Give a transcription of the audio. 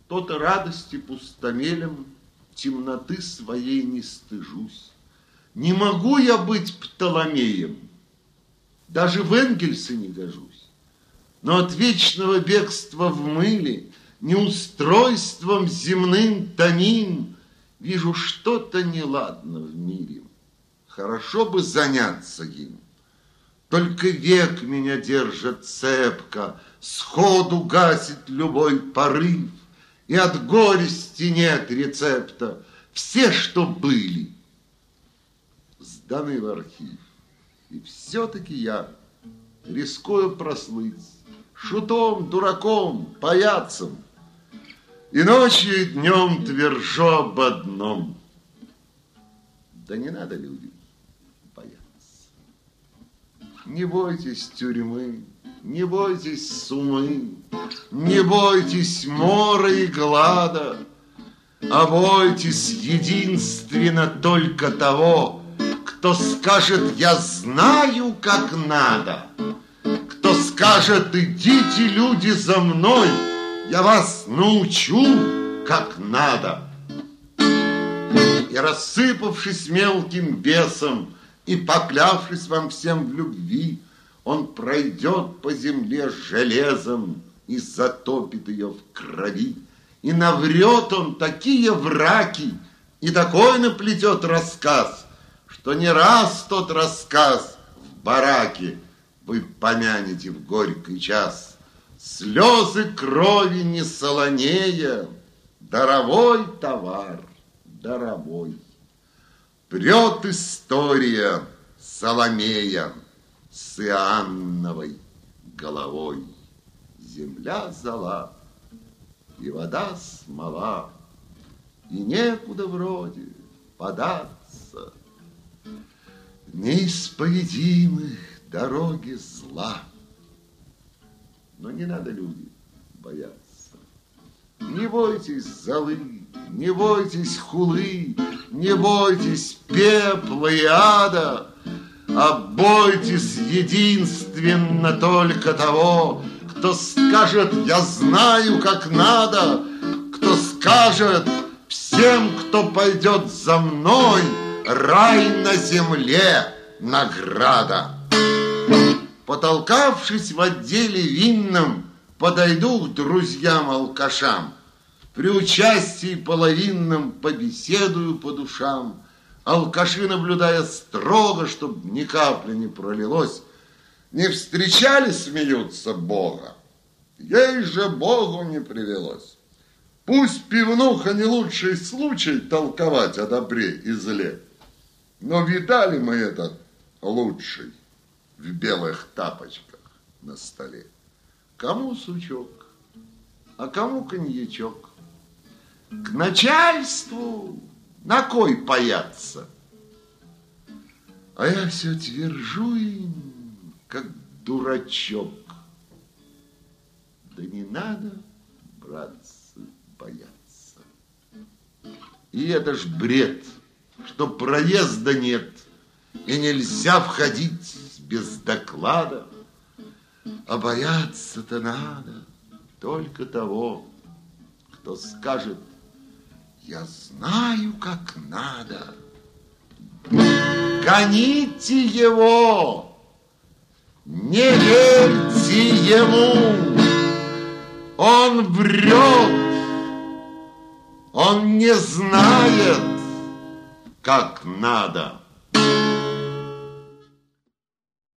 То-то радости пустомелем, темноты своей не стыжусь. Не могу я быть Птоломеем, даже в Энгельсы не гожусь. Но от вечного бегства в мыле, неустройством земным томим, вижу что-то неладно в мире. Хорошо бы заняться им. Только век меня держит цепко, сходу гасит любой порыв, и от горести нет рецепта. Все, что были, сданы в архив. И все-таки я рискую прослыть шутом, дураком, паяцем, и ночью, и днем твержу об одном: да не надо, люди, бояться. Не бойтесь тюрьмы, не бойтесь сумы, не бойтесь мора и глада, а бойтесь единственно только того, кто скажет: я знаю, как надо, кто скажет: идите, люди, за мной, я вас научу, как надо. И, рассыпавшись мелким бесом и поклявшись вам всем в любви, он пройдет по земле железом и затопит ее в крови. И наврет он такие враки и такой наплетет рассказ, что не раз тот рассказ в бараке вы помянете в горький час. Слезы крови не солонея, даровой товар, даровой. Прет история Соломея с Иоанновой головой. Земля зола, и вода смола, и некуда вроде податься. Неисповедимы дороги зла. Но не надо, люди, бояться. Не бойтесь золы, не бойтесь хулы, не бойтесь пепла и ада, а бойтесь единственно только того, кто скажет: я знаю, как надо, кто скажет: всем, кто пойдет за мной, рай на земле награда. Потолкавшись в отделе винном, подойду к друзьям-алкашам, при участии половинном побеседую по душам. Алкаши, наблюдая строго, чтоб ни капли не пролилось: не встречали, смеются, Бога? Ей же Богу не привелось. Пусть пивнуха не лучший случай толковать о добре и зле, но видали мы этот лучший в белых тапочках на столе. Кому сучок, а кому коньячок. К начальству на кой паяться? А я все твержу им, как дурачок: да не надо, братцы, бояться. И это ж бред, что проезда нет, и нельзя входить без доклада. А бояться-то надо только того, кто скажет: я знаю, как надо. Гоните его, не верьте ему, он врет, он не знает, как надо.